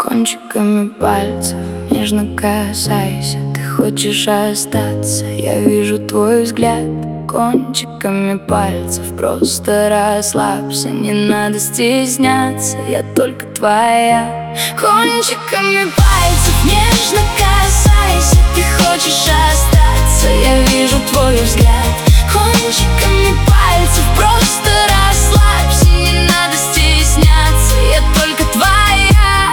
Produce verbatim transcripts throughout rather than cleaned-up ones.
Кончиками пальцев нежно касайся. Ты хочешь остаться, я вижу твой взгляд. Кончиками пальцев просто расслабься. Не надо стесняться, я только твоя. Кончиками пальцев нежно касайся. Ты хочешь остаться, я вижу твой взгляд. Кончиками пальцев просто расслабься. Не надо стесняться, я только твоя.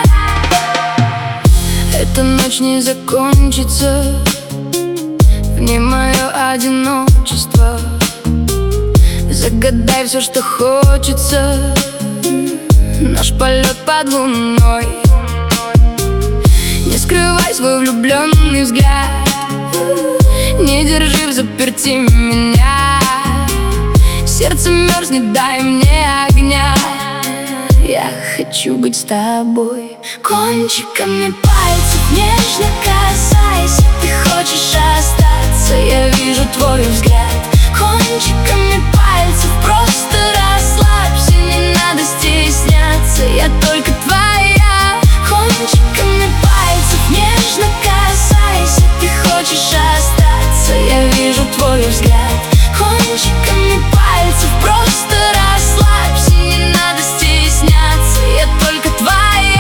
Эта ночь не закончится, в ней мое одиночество. Загадай все, что хочется, наш полет под луной. Не скрывай свой влюбленный взгляд, не держи взаперти меня. Сердце мерзнет, дай мне огня. Я хочу быть с тобой. Кончиками пальцев нежно касайся. Ты хочешь остаться, я вижу твой взгляд. Кончиками пальцев просто расслабься. Не надо стесняться, я только твоя. Кончиками пальцев нежно касайся. Ты хочешь остаться, я вижу твой взгляд. Кончиками пальцев просто расслабься. Не надо стесняться, я только твоя.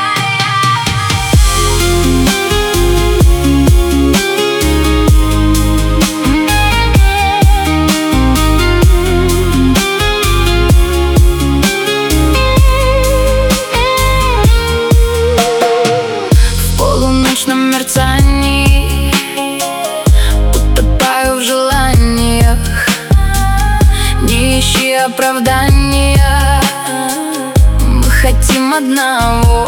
В полуночном мерцании утопаю в желаниях. Не ищи оправдания, мы хотим одного.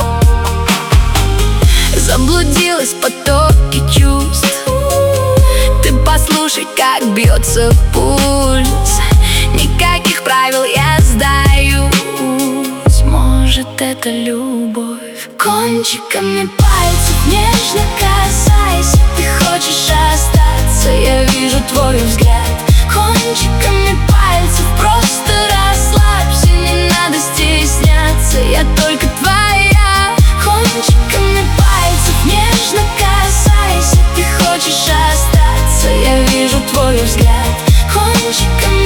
Заблудилась в потоке чувств. Ты послушай, как бьется пульс. Никаких правил, я сдаюсь. Может, это любовь. Кончиками пальцев нежно касайся. Ты хочешь остаться, я вижу твой взгляд. Кончиками пальцев просто расслабься. Не надо стесняться, я только твоя. Кончиками пальцев нежно касайся. Ты хочешь остаться, я вижу твой взгляд. Кончиками